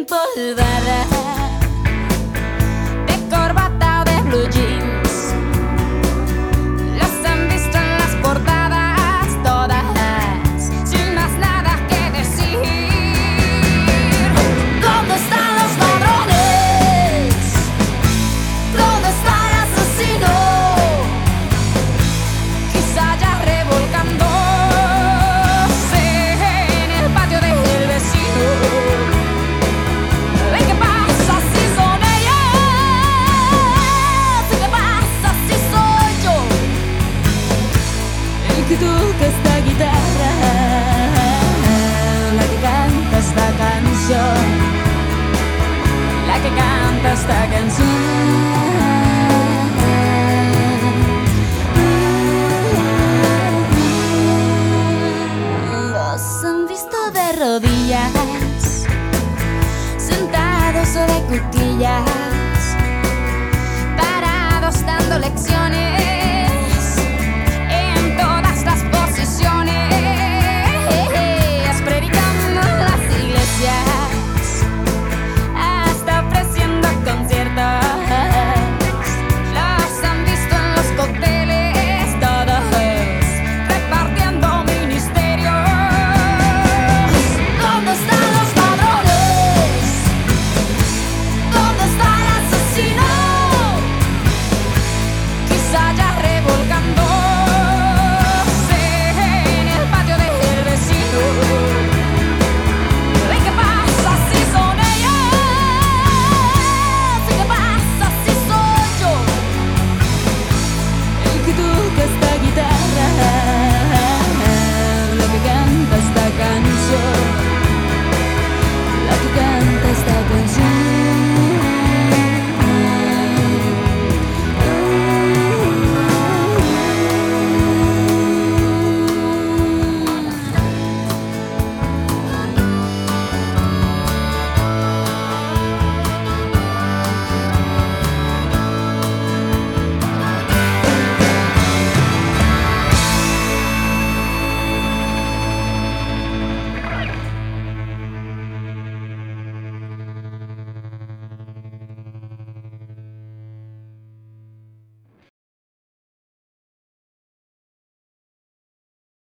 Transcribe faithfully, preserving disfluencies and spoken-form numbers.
empolvada, de corbata o de blue jeans. Los han visto en las portadas todas, sin más nada que decir. ¿Dónde están los ladrones? ¿Dónde está el asesino? Quizá ya revolcándose en el patio del vecino. ¿Y qué pasa si son ellos? ¿Y qué pasa si soy yo el que toca esta guitarra, la que canta esta canción, la que canta esta canción? Los han visto de rodillas, sentados o de cuclillas, parados dando lecciones.